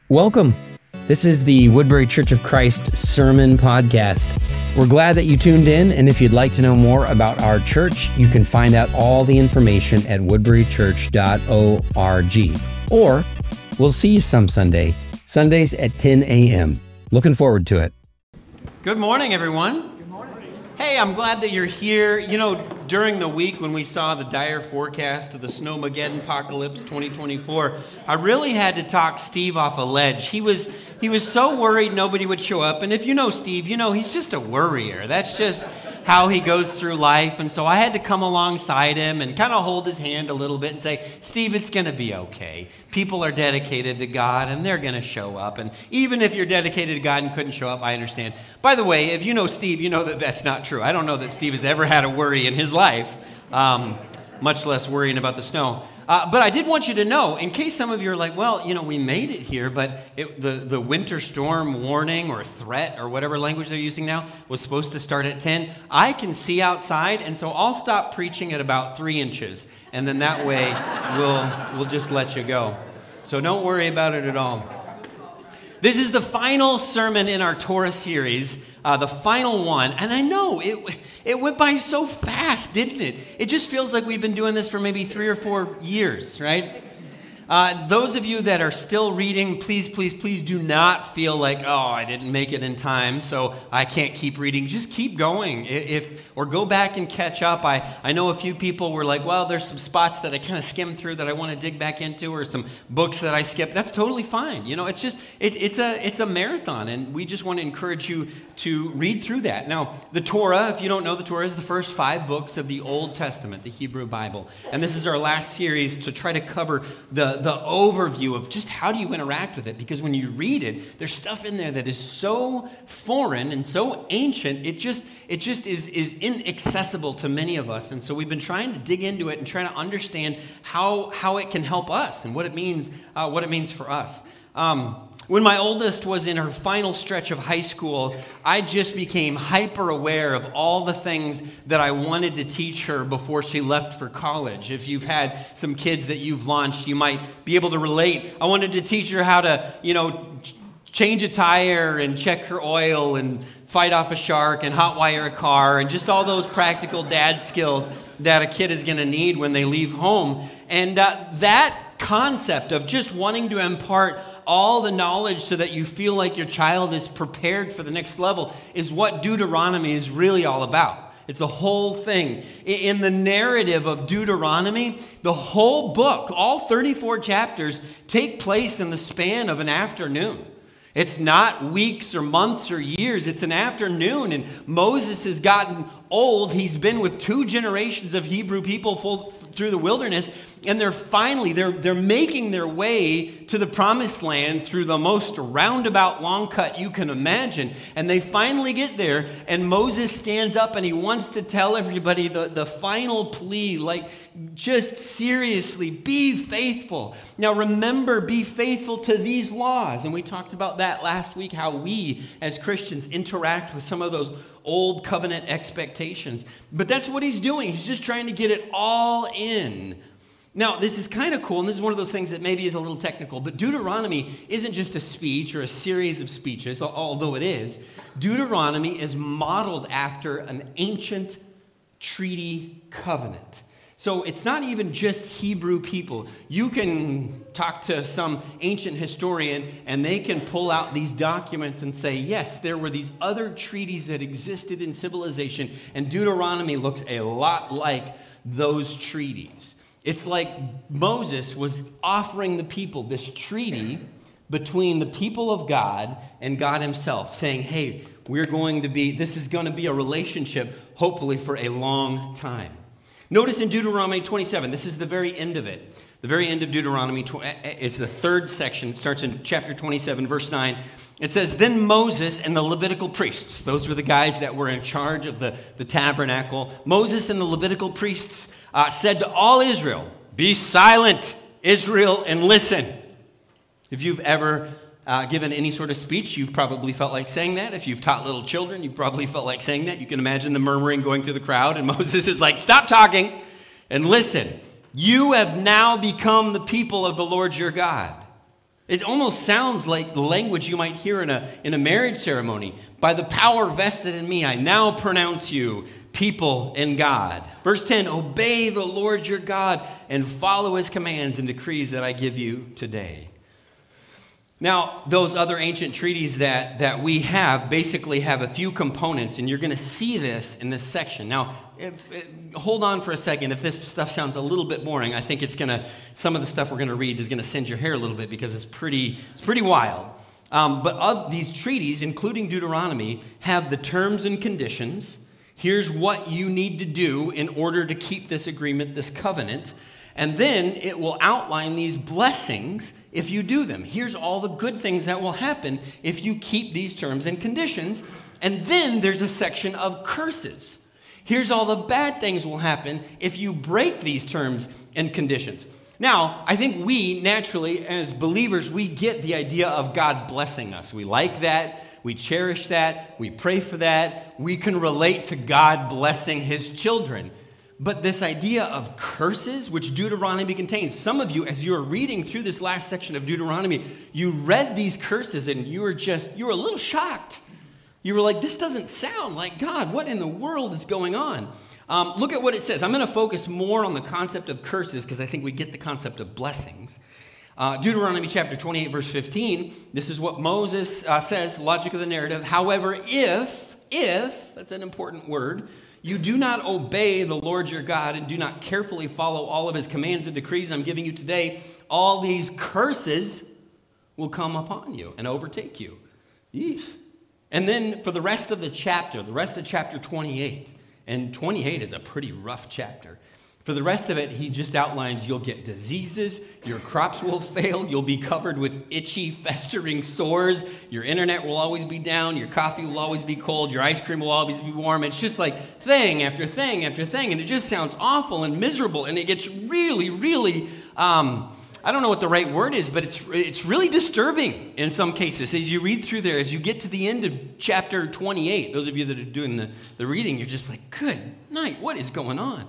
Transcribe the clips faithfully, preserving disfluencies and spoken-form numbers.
Welcome. This is the Woodbury Church of Christ Sermon Podcast. We're glad that you tuned in, and if you'd like to know more about our church, you can find out all the information at woodbury church dot org. Or we'll see you some Sunday, Sundays at ten a.m. Looking forward to it. Good morning, everyone. Good morning. Hey, I'm glad that you're here. You know, during the week when we saw the dire forecast of the Snowmageddon apocalypse twenty twenty-four, I really had to talk Steve off a ledge. He was he was so worried nobody would show up. And if you know Steve, you know he's just a worrier. That's just how he goes through life. And so I had to come alongside him and kind of hold his hand a little bit and say, Steve, it's going to be okay. People are dedicated to God and they're going to show up. And even if you're dedicated to God and couldn't show up, I understand. By the way, if you know Steve, you know that that's not true. I don't know that Steve has ever had a worry in his life, um, much less worrying about the snow. Uh, but I did want you to know, in case some of you are like, well, you know, we made it here, but it, the, the winter storm warning or threat or whatever language they're using now was supposed to start at ten. I can see outside, and so I'll stop preaching at about three inches, and then that way we'll, we'll just let you go. So don't worry about it at all. This is the final sermon in our Torah series, uh, the final one. And I know, it it went by so fast, didn't it? It just feels like we've been doing this for maybe three or four years, right? Uh, those of you that are still reading, please, please, please do not feel like, oh, I didn't make it in time, so I can't keep reading. Just keep going, if or go back and catch up. I, I know a few people were like, well, there's some spots that I kind of skimmed through that I want to dig back into, or some books that I skipped. That's totally fine. You know, it's just, it, it's a it's a marathon, and we just want to encourage you to read through that. Now, the Torah, if you don't know, the Torah is the first five books of the Old Testament, the Hebrew Bible. And this is our last series to try to cover the the overview of just how do you interact with it, because when you read it, there's stuff in there that is so foreign and so ancient, it just it just is is inaccessible to many of us. And so we've been trying to dig into it and trying to understand how how it can help us and what it means uh, what it means for us. Um, When my oldest was in her final stretch of high school, I just became hyper aware of all the things that I wanted to teach her before she left for college. If you've had some kids that you've launched, you might be able to relate. I wanted to teach her how to, you know, change a tire and check her oil and fight off a shark and hot wire a car and just all those practical dad skills that a kid is going to need when they leave home. And uh, that concept of just wanting to impart all the knowledge so that you feel like your child is prepared for the next level is what Deuteronomy is really all about. It's the whole thing. In the narrative of Deuteronomy, the whole book, all thirty-four chapters, take place in the span of an afternoon. It's not weeks or months or years. It's an afternoon, and Moses has gotten old. He's been with two generations of Hebrew people full through the wilderness, and they're finally, they're, they're making their way to the promised land through the most roundabout long cut you can imagine. And they finally get there, and Moses stands up and he wants to tell everybody the, the final plea, like, just seriously, be faithful. Now remember, be faithful to these laws. And we talked about that last week, how we as Christians interact with some of those old covenant expectations. But that's what he's doing. He's just trying to get it all in. Now, this is kind of cool, and this is one of those things that maybe is a little technical, but Deuteronomy isn't just a speech or a series of speeches, although it is. Deuteronomy is modeled after an ancient treaty covenant. So it's not even just Hebrew people. You can talk to some ancient historian and they can pull out these documents and say, yes, there were these other treaties that existed in civilization, and Deuteronomy looks a lot like those treaties. It's like Moses was offering the people this treaty between the people of God and God himself, saying, hey, we're going to be, this is going to be a relationship, hopefully for a long time. Notice in Deuteronomy twenty-seven, this is the very end of it. The very end of Deuteronomy is the third section. It starts in chapter twenty-seven, verse nine. It says, then Moses and the Levitical priests, those were the guys that were in charge of the, the tabernacle. Moses and the Levitical priests uh, said to all Israel, be silent, Israel, and listen. If you've ever Uh, given any sort of speech, you've probably felt like saying that. If you've taught little children, you've probably felt like saying that. You can imagine the murmuring going through the crowd, and Moses is like, stop talking and listen. You have now become the people of the Lord your God. It almost sounds like the language you might hear in a, in a marriage ceremony. By the power vested in me, I now pronounce you people in God. Verse ten, obey the Lord your God and follow his commands and decrees that I give you today. Now, those other ancient treaties that, that we have basically have a few components, and you're going to see this in this section. Now, if, if, hold on for a second. If this stuff sounds a little bit boring, I think it's going to, some of the stuff we're going to read is going to send your hair a little bit because it's pretty, it's pretty wild. Um, but of these treaties, including Deuteronomy, have the terms and conditions. Here's what you need to do in order to keep this agreement, this covenant. And then it will outline these blessings if you do them. Here's all the good things that will happen if you keep these terms and conditions. And then there's a section of curses. Here's all the bad things will happen if you break these terms and conditions. Now, I think we naturally, as believers, we get the idea of God blessing us. We like that. We cherish that. We pray for that. We can relate to God blessing his children. But this idea of curses, which Deuteronomy contains, some of you, as you were reading through this last section of Deuteronomy, you read these curses and you were just, you were a little shocked. You were like, this doesn't sound like God. What in the world is going on? Um, look at what it says. I'm going to focus more on the concept of curses because I think we get the concept of blessings. Uh, Deuteronomy chapter twenty-eight, verse fifteen, this is what Moses uh, says, logic of the narrative. However, if, if, that's an important word, you do not obey the Lord your God and do not carefully follow all of his commands and decrees I'm giving you today, all these curses will come upon you and overtake you. Yeesh. And then for the rest of the chapter, the rest of chapter twenty-eight, and twenty-eight is a pretty rough chapter. For the rest of it, he just outlines you'll get diseases, your crops will fail, you'll be covered with itchy, festering sores, your internet will always be down, your coffee will always be cold, your ice cream will always be warm. It's just like thing after thing after thing, and it just sounds awful and miserable, and it gets really, really, um, I don't know what the right word is, but it's it's really disturbing in some cases. As you read through there, as you get to the end of chapter twenty-eight, those of you that are doing the, the reading, you're just like, good night, what is going on?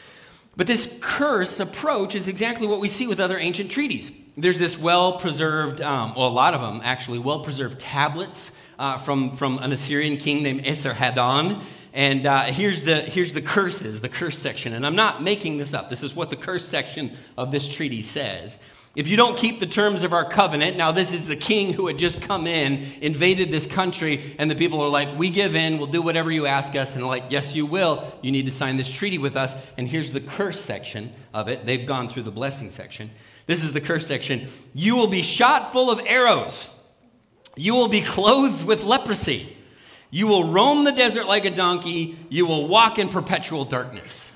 But this curse approach is exactly what we see with other ancient treaties. There's this well-preserved, um, well, a lot of them actually, well-preserved tablets uh, from, from an Assyrian king named Esarhaddon. And uh, here's the here's the curses, the curse section. And I'm not making this up. This is what the curse section of this treaty says. If you don't keep the terms of our covenant, now this is the king who had just come in, invaded this country, and the people are like, we give in, we'll do whatever you ask us. And they're like, yes, you will. You need to sign this treaty with us. And here's the curse section of it. They've gone through the blessing section. This is the curse section. You will be shot full of arrows. You will be clothed with leprosy. You will roam the desert like a donkey. You will walk in perpetual darkness.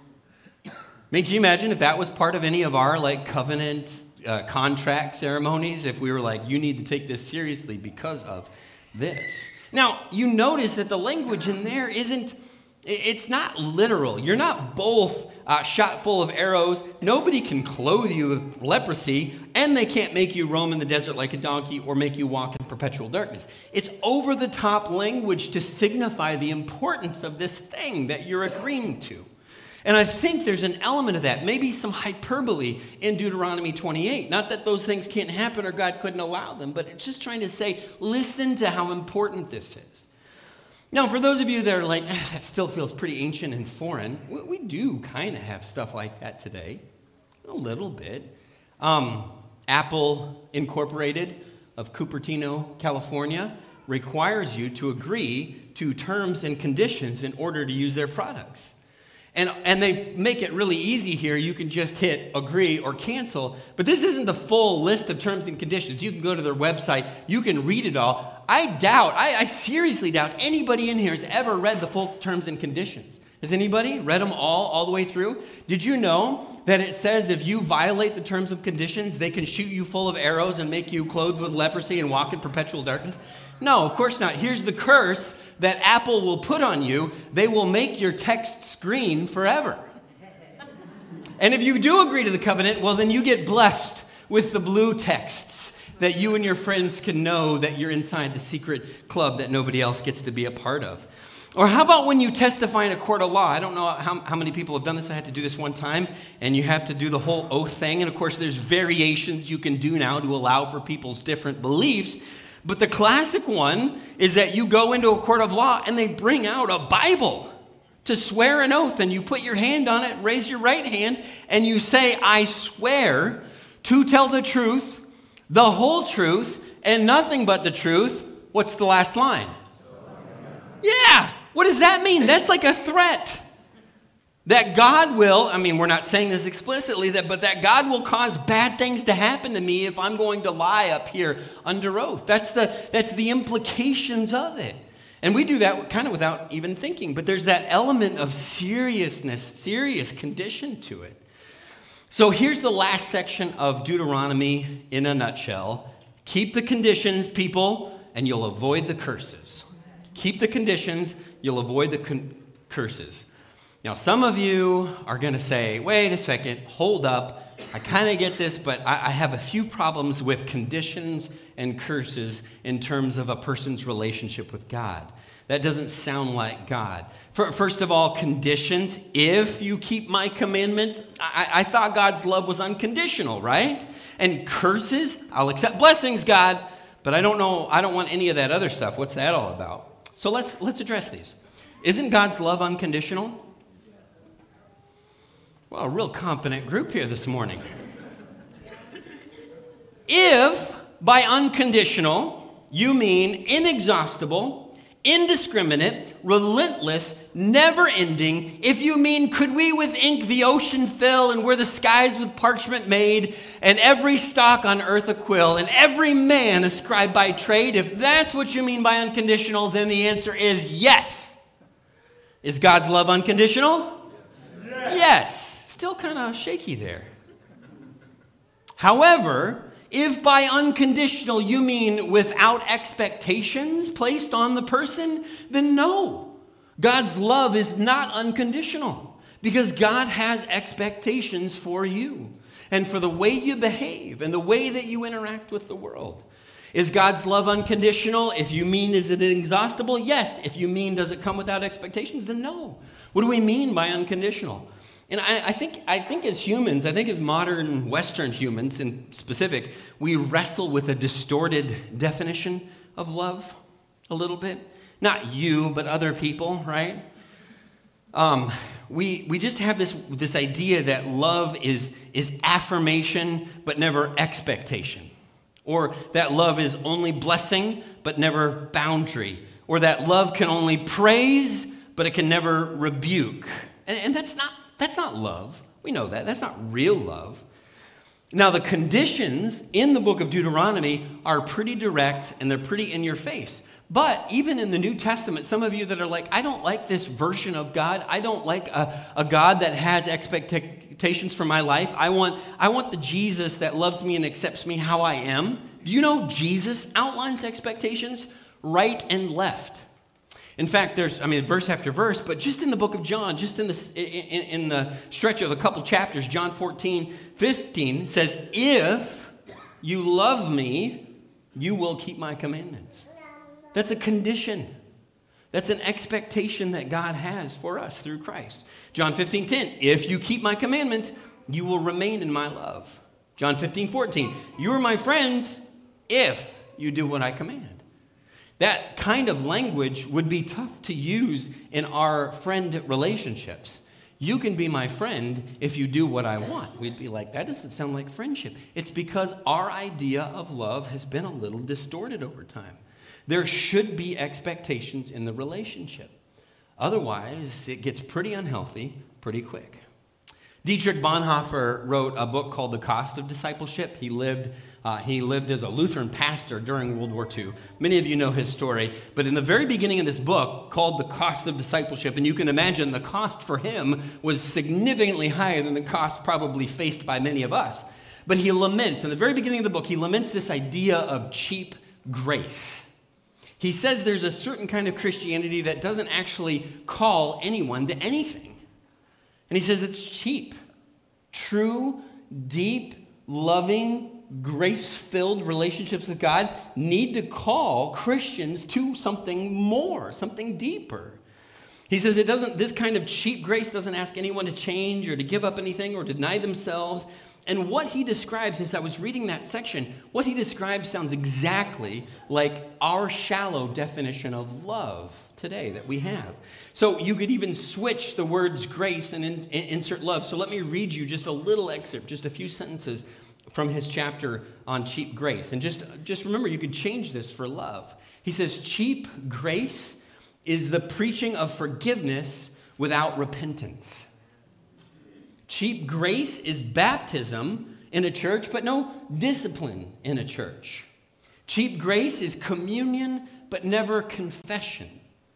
I mean, can you imagine if that was part of any of our like covenant Uh, contract ceremonies, if we were like, you need to take this seriously because of this. Now, you notice that the language in there isn't, it's not literal. You're not both uh, shot full of arrows. Nobody can clothe you with leprosy, and they can't make you roam in the desert like a donkey or make you walk in perpetual darkness. It's over-the-top language to signify the importance of this thing that you're agreeing to. And I think there's an element of that, maybe some hyperbole in Deuteronomy twenty-eight. Not that those things can't happen or God couldn't allow them, but it's just trying to say, listen to how important this is. Now, for those of you that are like, eh, that still feels pretty ancient and foreign, we, we do kind of have stuff like that today, a little bit. Um, Apple Incorporated of Cupertino, California, requires you to agree to terms and conditions in order to use their products. And, and they make it really easy here. You can just hit agree or cancel. But this isn't the full list of terms and conditions. You can go to their website. You can read it all. I doubt, I, I seriously doubt anybody in here has ever read the full terms and conditions. Has anybody read them all, all the way through? Did you know that it says if you violate the terms and conditions, they can shoot you full of arrows and make you clothed with leprosy and walk in perpetual darkness? No, of course not. Here's the curse that Apple will put on you. They will make your text green forever. And if you do agree to the covenant, well, then you get blessed with the blue texts that you and your friends can know that you're inside the secret club that nobody else gets to be a part of. Or how about when you testify in a court of law? I don't know how, how many people have done this. I had to do this one time, and you have to do the whole oath thing. And of course, there's variations you can do now to allow for people's different beliefs. But the classic one is that you go into a court of law and they bring out a Bible to swear an oath, and you put your hand on it, raise your right hand, and you say, I swear to tell the truth, the whole truth, and nothing but the truth. What's the last line? Yeah. What does that mean? That's like a threat. That God will, I mean, we're not saying this explicitly, that, but that God will cause bad things to happen to me if I'm going to lie up here under oath. That's the, that's the implications of it. And we do that kind of without even thinking. But there's that element of seriousness, serious condition to it. So here's the last section of Deuteronomy in a nutshell. Keep the conditions, people, and you'll avoid the curses. Keep the conditions, you'll avoid the con- curses. Now, some of you are going to say, wait a second, hold up. I kind of get this, but I, I have a few problems with conditions and curses in terms of a person's relationship with God. That doesn't sound like God. For, first of all, conditions. If you keep my commandments, I, I thought God's love was unconditional, right? And curses, I'll accept blessings, God, but I don't know, I don't want any of that other stuff. What's that all about? So let's let's address these. Isn't God's love unconditional? Well, a real confident group here this morning. If by unconditional you mean inexhaustible, indiscriminate, relentless, never-ending, if you mean could we with ink the ocean fill and were the skies with parchment made and every stalk on earth a quill and every man a scribe by trade, if that's what you mean by unconditional, then the answer is yes. Is God's love unconditional? Yes. Yes. Still kind of shaky there. However, if by unconditional you mean without expectations placed on the person, then no. God's love is not unconditional because God has expectations for you and for the way you behave and the way that you interact with the world. Is God's love unconditional? If you mean, is it inexhaustible? Yes. If you mean, does it come without expectations? Then no. What do we mean by unconditional? And I, I think I think as humans, I think as modern Western humans in specific, we wrestle with a distorted definition of love a little bit. Not you, but other people, right? Um, we we just have this this idea that love is is affirmation, but never expectation. Or that love is only blessing, but never boundary. Or that love can only praise, but it can never rebuke. And, and that's not that's not love. We know that. That's not real love. Now, the conditions in the book of Deuteronomy are pretty direct, and they're pretty in your face. But even in the New Testament, some of you that are like, I don't like this version of God. I don't like a, a God that has expectations for my life. I want, I want the Jesus that loves me and accepts me how I am. Do you know Jesus outlines expectations right and left? In fact, there's, I mean, verse after verse, but just in the book of John, just in the, in, in the stretch of a couple chapters, John fourteen, fifteen says, if you love me, you will keep my commandments. That's a condition. That's an expectation that God has for us through Christ. John fifteen, ten, if you keep my commandments, you will remain in my love. John fifteen, fourteen, you are my friends if you do what I command. That kind of language would be tough to use in our friend relationships. You can be my friend if you do what I want. We'd be like, that doesn't sound like friendship. It's because our idea of love has been a little distorted over time. There should be expectations in the relationship. Otherwise, it gets pretty unhealthy pretty quick. Dietrich Bonhoeffer wrote a book called The Cost of Discipleship. He lived, uh, he lived as a Lutheran pastor during World War Two. Many of you know his story. But in the very beginning of this book, called The Cost of Discipleship, and you can imagine the cost for him was significantly higher than the cost probably faced by many of us. But he laments, in the very beginning of the book, he laments this idea of cheap grace. He says there's a certain kind of Christianity that doesn't actually call anyone to anything. And he says it's cheap. True, deep, loving, grace-filled relationships with God need to call Christians to something more, something deeper. He says it doesn't, this kind of cheap grace doesn't ask anyone to change or to give up anything or deny themselves. And what he describes, as I was reading that section, what he describes sounds exactly like our shallow definition of love today that we have. So you could even switch the words grace and in, in, insert love. So let me read you just a little excerpt, just a few sentences from his chapter on cheap grace. And just, just remember, you could change this for love. He says, cheap grace is the preaching of forgiveness without repentance. Cheap grace is baptism in a church, but no discipline in a church. Cheap grace is communion, but never confession.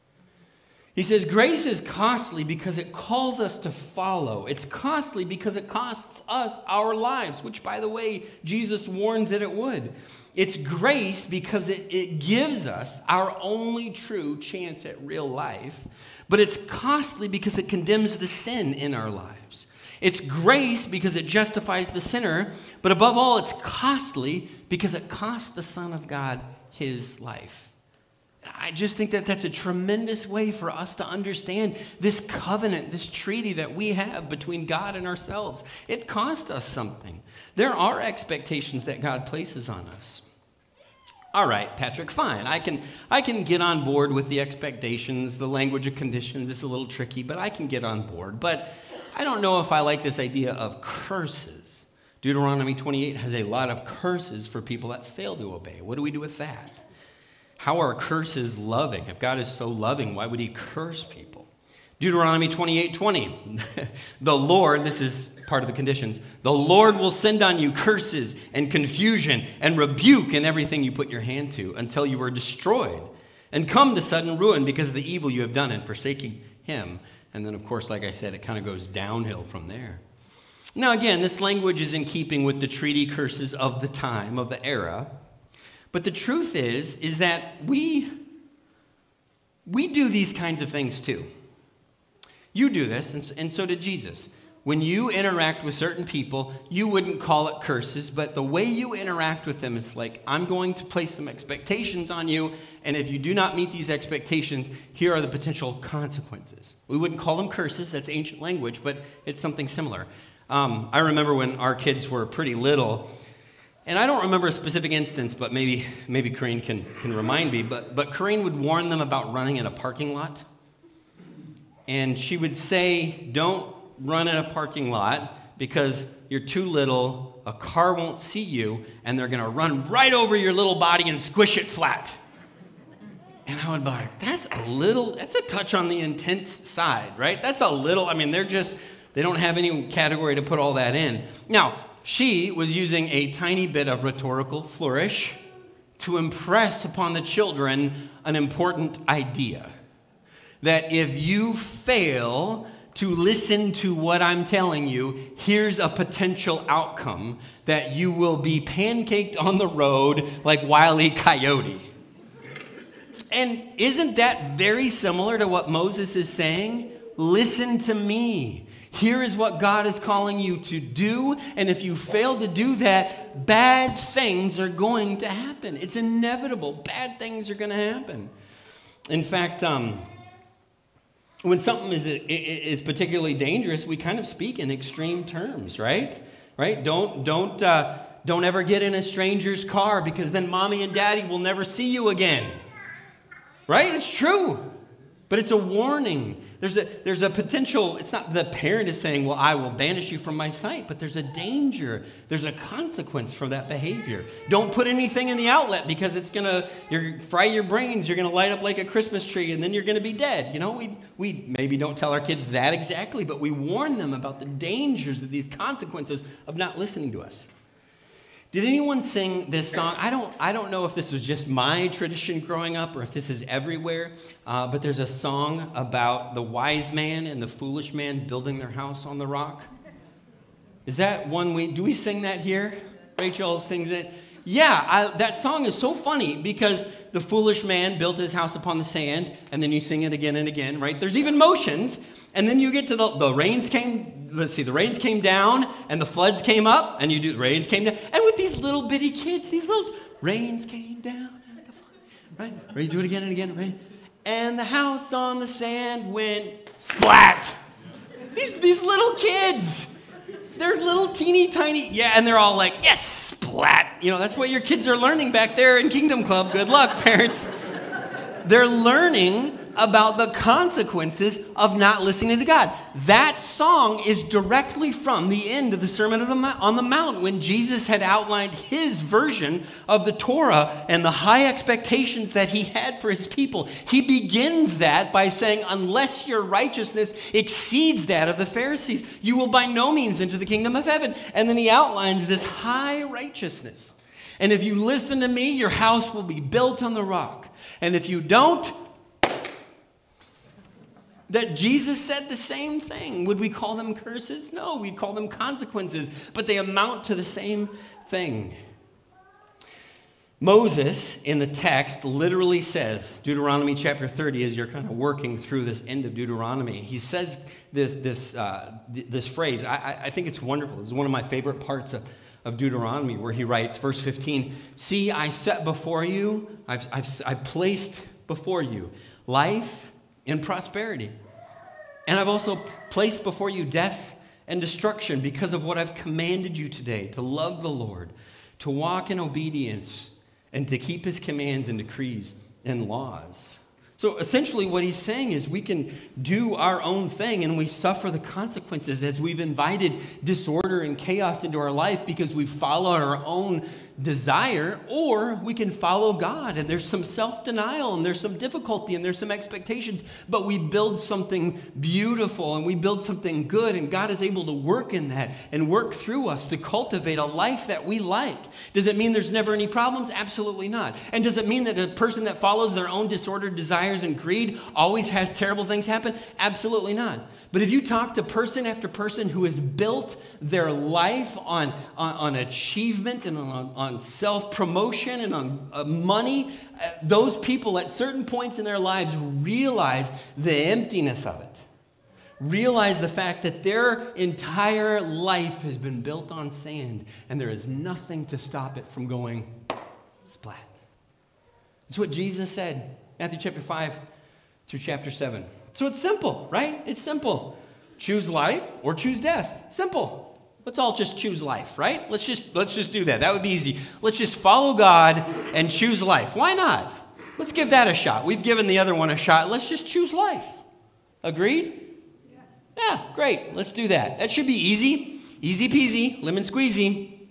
He says grace is costly because it calls us to follow. It's costly because it costs us our lives, which, by the way, Jesus warned that it would. It's grace because it, it gives us our only true chance at real life, but it's costly because it condemns the sin in our lives. It's grace because it justifies the sinner, but above all, it's costly because it cost the Son of God his life. I just think that that's a tremendous way for us to understand this covenant, this treaty that we have between God and ourselves. It cost us something. There are expectations that God places on us. All right, Patrick, fine. I can, I can get on board with the expectations. The language of conditions is a little tricky, but I can get on board. But I don't know if I like this idea of curses. Deuteronomy twenty-eight has a lot of curses for people that fail to obey. What do we do with that? How are curses loving? If God is so loving, why would he curse people? Deuteronomy twenty-eight twenty. The Lord, this is part of the conditions, the Lord will send on you curses and confusion and rebuke in everything you put your hand to until you are destroyed and come to sudden ruin because of the evil you have done in forsaking him. And then, of course, like I said, it kind of goes downhill from there. Now, again, this language is in keeping with the treaty curses of the time, of the era. But the truth is, is that we, we do these kinds of things too. You do this, and, and so did Jesus. When you interact with certain people, you wouldn't call it curses, but the way you interact with them is like, I'm going to place some expectations on you, and if you do not meet these expectations, here are the potential consequences. We wouldn't call them curses, that's ancient language, but it's something similar. Um, I remember when our kids were pretty little, and I don't remember a specific instance, but maybe maybe Corrine can, can remind me, but, but Corrine would warn them about running in a parking lot, and she would say, don't run in a parking lot because you're too little, a car won't see you, and they're going to run right over your little body and squish it flat. And I would be like, that's a little, that's a touch on the intense side, right? That's a little, I mean, they're just, they don't have any category to put all that in. Now, she was using a tiny bit of rhetorical flourish to impress upon the children an important idea. That if you fail to listen to what I'm telling you, here's a potential outcome, that you will be pancaked on the road like Wile E. Coyote. And isn't that very similar to what Moses is saying? Listen to me. Here is what God is calling you to do, and if you fail to do that, bad things are going to happen. It's inevitable. Bad things are going to happen. In fact, um, when something is, is particularly dangerous, we kind of speak in extreme terms, right? Right? Don't, don't, uh, don't ever get in a stranger's car because then mommy and daddy will never see you again. Right? It's true. But it's a warning. There's a, there's a potential, it's not the parent is saying, well, I will banish you from my sight, but there's a danger. There's a consequence for that behavior. Don't put anything in the outlet because it's going to you're fry your brains. You're going to light up like a Christmas tree, and then you're going to be dead. You know, we, we maybe don't tell our kids that exactly, but we warn them about the dangers of these consequences of not listening to us. Did anyone sing this song? I don't, I don't know if this was just my tradition growing up or if this is everywhere, uh, but there's a song about the wise man and the foolish man building their house on the rock. Is that one we, do we sing that here? Rachel sings it. Yeah, I, that song is so funny because the foolish man built his house upon the sand, and then you sing it again and again, right? There's even motions, and then you get to the, the rains came, let's see, the rains came down, and the floods came up, and you do, the rains came down, and with these little bitty kids, these little, rains came down, and the flood, right? Right, you do it again and again, right? and the house on the sand went splat. These, these little kids, they're little teeny tiny, yeah, and they're all like, yes, splat. You know, that's what your kids are learning back there in Kingdom Club. Good luck, parents. They're learning about the consequences of not listening to God. That song is directly from the end of the Sermon on the Mount, when Jesus had outlined his version of the Torah and the high expectations that he had for his people. He begins that by saying, unless your righteousness exceeds that of the Pharisees, you will by no means enter the kingdom of heaven. And then he outlines this high righteousness. And if you listen to me, your house will be built on the rock. And if you don't, that Jesus said the same thing. Would we call them curses? No, we'd call them consequences, but they amount to the same thing. Moses, in the text, literally says, Deuteronomy chapter thirty, as you're kind of working through this end of Deuteronomy, he says this, this, uh, this phrase. I, I think it's wonderful. This is one of my favorite parts of, of Deuteronomy, where he writes, verse fifteen, see, I set before you, I've, I've, I've placed before you life and prosperity. And I've also placed before you death and destruction because of what I've commanded you today, to love the Lord, to walk in obedience, and to keep his commands and decrees and laws. So essentially what he's saying is we can do our own thing and we suffer the consequences as we've invited disorder and chaos into our life because we follow our own desire, or we can follow God, and there's some self-denial and there's some difficulty and there's some expectations, but we build something beautiful and we build something good, and God is able to work in that and work through us to cultivate a life that we like. Does it mean there's never any problems? Absolutely not. And does it mean that a person that follows their own disordered desires and greed always has terrible things happen? Absolutely not. But if you talk to person after person who has built their life on, on, on achievement and on, on self-promotion and on uh, money, uh, those people at certain points in their lives realize the emptiness of it. Realize the fact that their entire life has been built on sand and there is nothing to stop it from going splat. It's what Jesus said, Matthew chapter five through chapter seven. So it's simple, right? It's simple. Choose life or choose death. Simple. Let's all just choose life, right? Let's just let's just do that. That would be easy. Let's just follow God and choose life. Why not? Let's give that a shot. We've given the other one a shot. Let's just choose life. Agreed? Yes. Yeah, great. Let's do that. That should be easy. Easy peasy, lemon squeezy.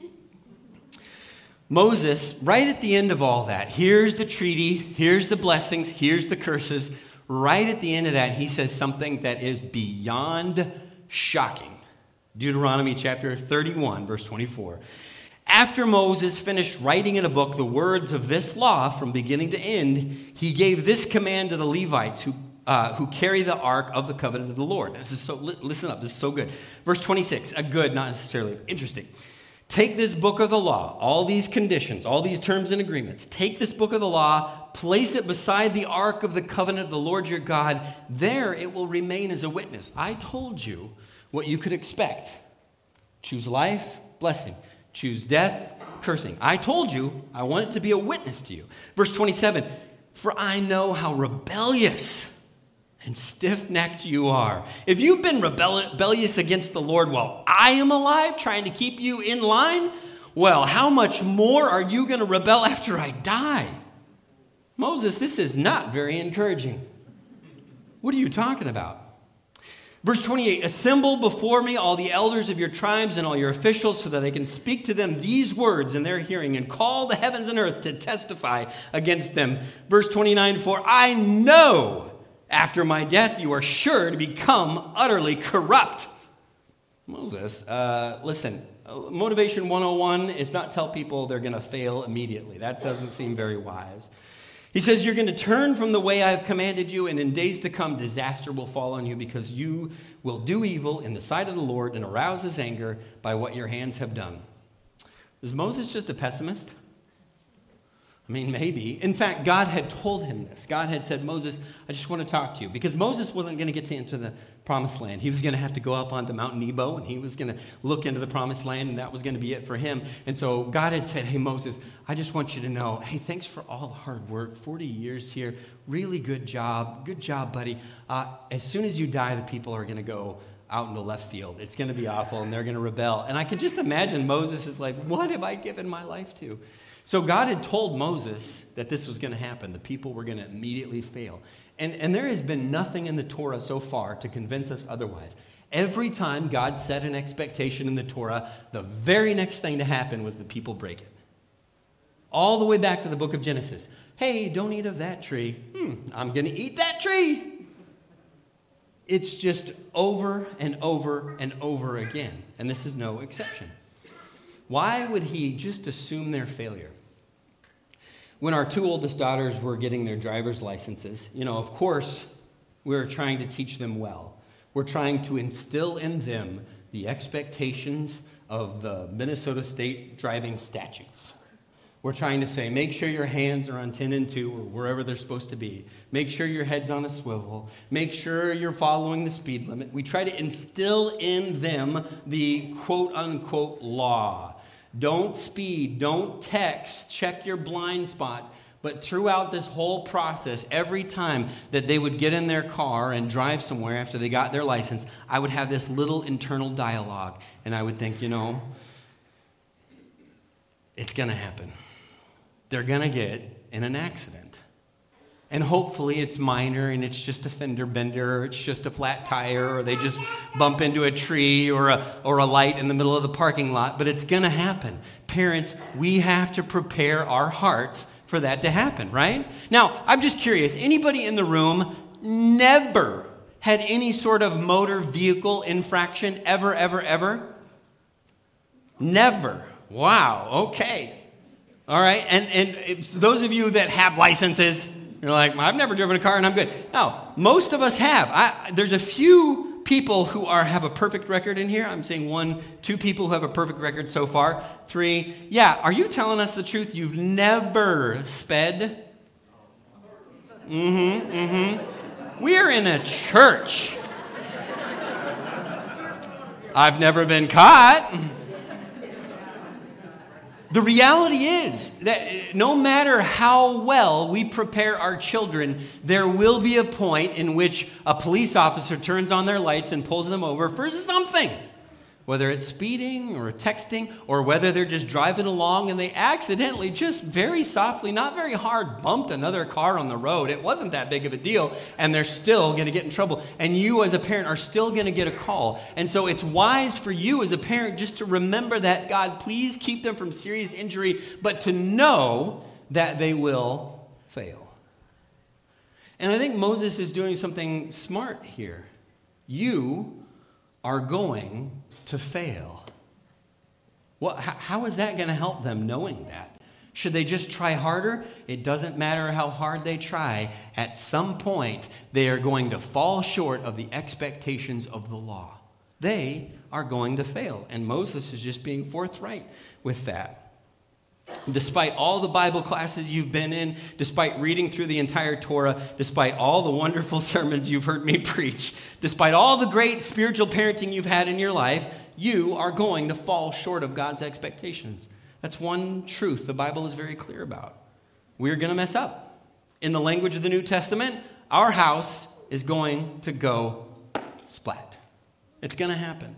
Moses, right at the end of all that, here's the treaty, here's the blessings, here's the curses. Right at the end of that, he says something that is beyond shocking. Deuteronomy chapter thirty-one, verse twenty-four. After Moses finished writing in a book the words of this law from beginning to end, he gave this command to the Levites who, uh, who carry the ark of the covenant of the Lord. This is so, listen up, this is so good. Verse twenty-six, a good, not necessarily interesting. Take this book of the law, all these conditions, all these terms and agreements. Take this book of the law, place it beside the ark of the covenant of the Lord your God. There it will remain as a witness. I told you what you could expect. Choose life, blessing. Choose death, cursing. I told you I want it to be a witness to you. Verse twenty-seven, for I know how rebellious and stiff-necked you are. If you've been rebellious against the Lord while I am alive, trying to keep you in line, well, how much more are you going to rebel after I die? Moses, this is not very encouraging. What are you talking about? Verse twenty-eight, assemble before me all the elders of your tribes and all your officials so that I can speak to them these words in their hearing and call the heavens and earth to testify against them. Verse twenty-nine, for I know after my death, you are sure to become utterly corrupt. Moses, uh, listen, motivation one oh one is not tell people they're going to fail immediately. That doesn't seem very wise. He says, you're going to turn from the way I've commanded you, and in days to come, disaster will fall on you because you will do evil in the sight of the Lord and arouse his anger by what your hands have done. Is Moses just a pessimist? I mean, maybe. In fact, God had told him this. God had said, Moses, I just want to talk to you. Because Moses wasn't going to get to enter the promised land. He was going to have to go up onto Mount Nebo, and he was going to look into the promised land, and that was going to be it for him. And so God had said, hey, Moses, I just want you to know, hey, thanks for all the hard work, forty years here, really good job. Good job, buddy. Uh, as soon as you die, the people are going to go out in the left field. It's going to be awful, and they're going to rebel. And I can just imagine Moses is like, what have I given my life to? So God had told Moses that this was going to happen. The people were going to immediately fail. And, and there has been nothing in the Torah so far to convince us otherwise. Every time God set an expectation in the Torah, the very next thing to happen was the people break it. All the way back to the book of Genesis. Hey, don't eat of that tree. Hmm, I'm going to eat that tree. It's just over and over and over again. And this is no exception. Why would he just assume their failure? When our two oldest daughters were getting their driver's licenses, you know, of course, we were trying to teach them well. We're trying to instill in them the expectations of the Minnesota State driving statutes. We're trying to say, make sure your hands are on ten and two or wherever they're supposed to be. Make sure your head's on a swivel. Make sure you're following the speed limit. We try to instill in them the quote-unquote law. Don't speed, don't text, check your blind spots. But throughout this whole process, every time that they would get in their car and drive somewhere after they got their license, I would have this little internal dialogue. And I would think, you know, it's going to happen. They're going to get in an accident. And hopefully it's minor and it's just a fender bender, or it's just a flat tire, or they just bump into a tree or a, or a light in the middle of the parking lot. But it's going to happen. Parents, we have to prepare our hearts for that to happen, right? Now, I'm just curious. Anybody in the room never had any sort of motor vehicle infraction ever, ever, ever? Never. Wow, okay. All right, and, and it's those of you that have licenses, you're like, I've never driven a car and I'm good. No, most of us have. I, there's a few people who are have a perfect record in here. I'm saying one, two people who have a perfect record so far. Three, yeah, are you telling us the truth? You've never sped? Mm-hmm, mm-hmm. We're in a church. I've never been caught. The reality is that no matter how well we prepare our children, there will be a point in which a police officer turns on their lights and pulls them over for something. Whether it's speeding or texting, or whether they're just driving along and they accidentally, just very softly, not very hard, bumped another car on the road. It wasn't that big of a deal, and they're still going to get in trouble. And you as a parent are still going to get a call. And so it's wise for you as a parent just to remember that, God, please keep them from serious injury, but to know that they will fail. And I think Moses is doing something smart here. You are going to fail. Well, how is that going to help them knowing that? Should they just try harder? It doesn't matter how hard they try. At some point, they are going to fall short of the expectations of the law. They are going to fail. And Moses is just being forthright with that. Despite all the Bible classes you've been in, despite reading through the entire Torah, despite all the wonderful sermons you've heard me preach, despite all the great spiritual parenting you've had in your life, you are going to fall short of God's expectations. That's one truth the Bible is very clear about. We're going to mess up. In the language of the New Testament, our house is going to go splat. It's going to happen.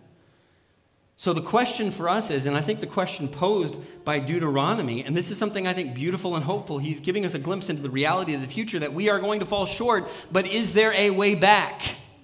So the question for us is, and I think the question posed by Deuteronomy, and this is something I think beautiful and hopeful, he's giving us a glimpse into the reality of the future, that we are going to fall short, but is there a way back?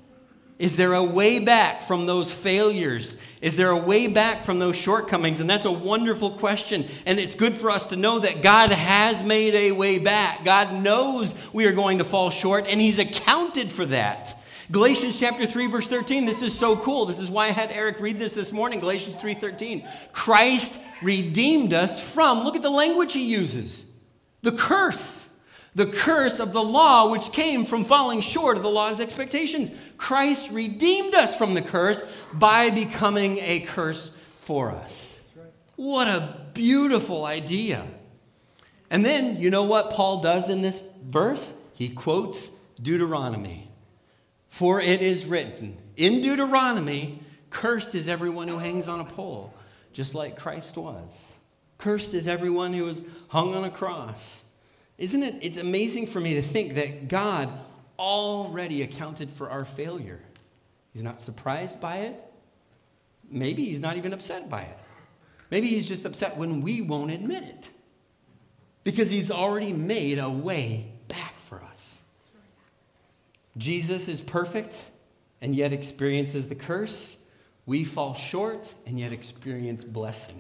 Is there a way back from those failures? Is there a way back from those shortcomings? And that's a wonderful question, and it's good for us to know that God has made a way back. God knows we are going to fall short, and he's accounted for that. Galatians chapter three, verse thirteen, this is so cool. This is why I had Eric read this this morning, Galatians three thirteen. Christ redeemed us from, look at the language he uses, the curse. The curse of the law which came from falling short of the law's expectations. Christ redeemed us from the curse by becoming a curse for us. What a beautiful idea. And then, you know what Paul does in this verse? He quotes Deuteronomy. For it is written, in Deuteronomy, cursed is everyone who hangs on a pole, just like Christ was. Cursed is everyone who is hung on a cross. Isn't it? It's amazing for me to think that God already accounted for our failure. He's not surprised by it. Maybe he's not even upset by it. Maybe he's just upset when we won't admit it. Because he's already made a way back for us. Jesus is perfect and yet experiences the curse. We fall short and yet experience blessing.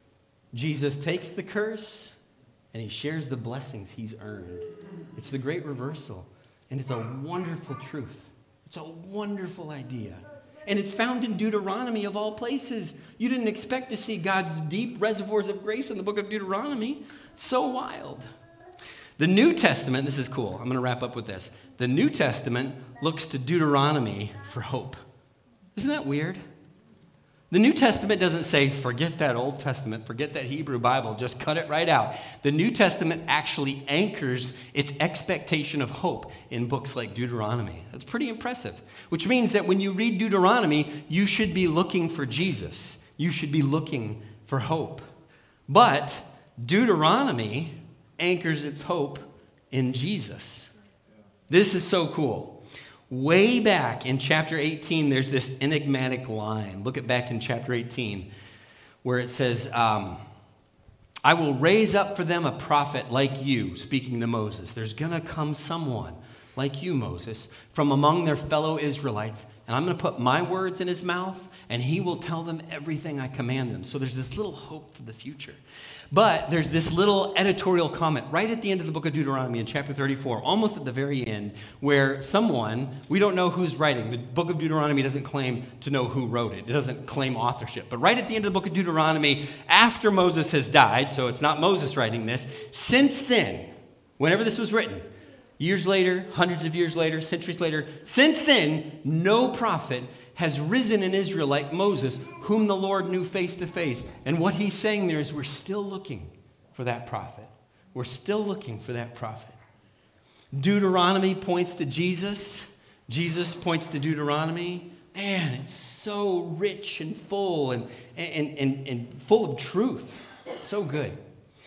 Jesus takes the curse and he shares the blessings he's earned. It's the great reversal. And it's a wonderful truth. It's a wonderful idea. And it's found in Deuteronomy of all places. You didn't expect to see God's deep reservoirs of grace in the book of Deuteronomy. It's so wild. The New Testament, this is cool. I'm going to wrap up with this. The New Testament looks to Deuteronomy for hope. Isn't that weird? The New Testament doesn't say, forget that Old Testament, forget that Hebrew Bible, just cut it right out. The New Testament actually anchors its expectation of hope in books like Deuteronomy. That's pretty impressive. Which means that when you read Deuteronomy, you should be looking for Jesus. You should be looking for hope. But Deuteronomy anchors its hope in Jesus. This is so cool. Way back in chapter eighteen, there's this enigmatic line. Look at back in chapter eighteen, where it says, um, I will raise up for them a prophet like you, speaking to Moses. There's going to come someone like you, Moses, from among their fellow Israelites, and I'm going to put my words in his mouth, and he will tell them everything I command them. So there's this little hope for the future. But there's this little editorial comment right at the end of the book of Deuteronomy in chapter thirty-four, almost at the very end, where someone, we don't know who's writing. The book of Deuteronomy doesn't claim to know who wrote it. It doesn't claim authorship. But right at the end of the book of Deuteronomy, after Moses has died, so it's not Moses writing this, since then, whenever this was written, years later, hundreds of years later, centuries later, since then, no prophet has risen in Israel like Moses, whom the Lord knew face to face. And what he's saying there is we're still looking for that prophet. We're still looking for that prophet. Deuteronomy points to Jesus. Jesus points to Deuteronomy. Man, it's so rich and full and, and, and, and full of truth. So good.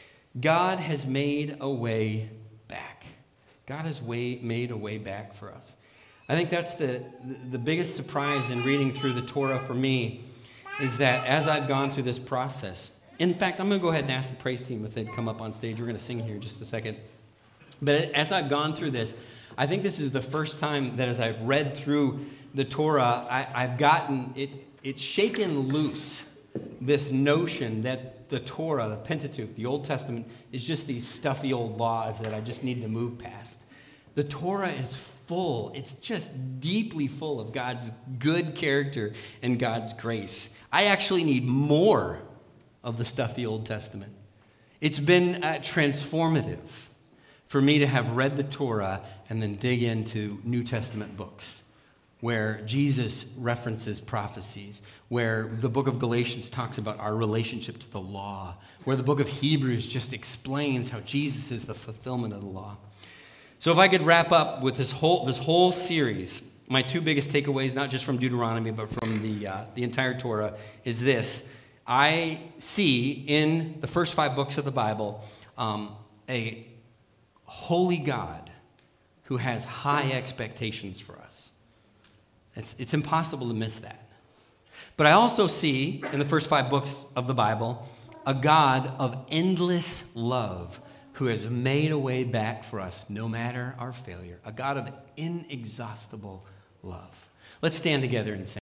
God has made a way back. God has way, made a way back for us. I think that's the, the biggest surprise in reading through the Torah for me is that as I've gone through this process, in fact, I'm going to go ahead and ask the praise team if they'd come up on stage. We're going to sing here in just a second. But as I've gone through this, I think this is the first time that as I've read through the Torah, I, I've gotten it, it's shaken loose, this notion that the Torah, the Pentateuch, the Old Testament, is just these stuffy old laws that I just need to move past. The Torah is full. It's just deeply full of God's good character and God's grace. I actually need more of the stuffy Old Testament. It's been uh, transformative for me to have read the Torah and then dig into New Testament books where Jesus references prophecies, where the book of Galatians talks about our relationship to the law, where the book of Hebrews just explains how Jesus is the fulfillment of the law. So if I could wrap up with this whole this whole series, my two biggest takeaways, not just from Deuteronomy, but from the uh, the entire Torah, is this. I see in the first five books of the Bible um, a holy God who has high expectations for us. It's, it's impossible to miss that. But I also see in the first five books of the Bible a God of endless love who has made a way back for us no matter our failure, a God of inexhaustible love. Let's stand together and sing.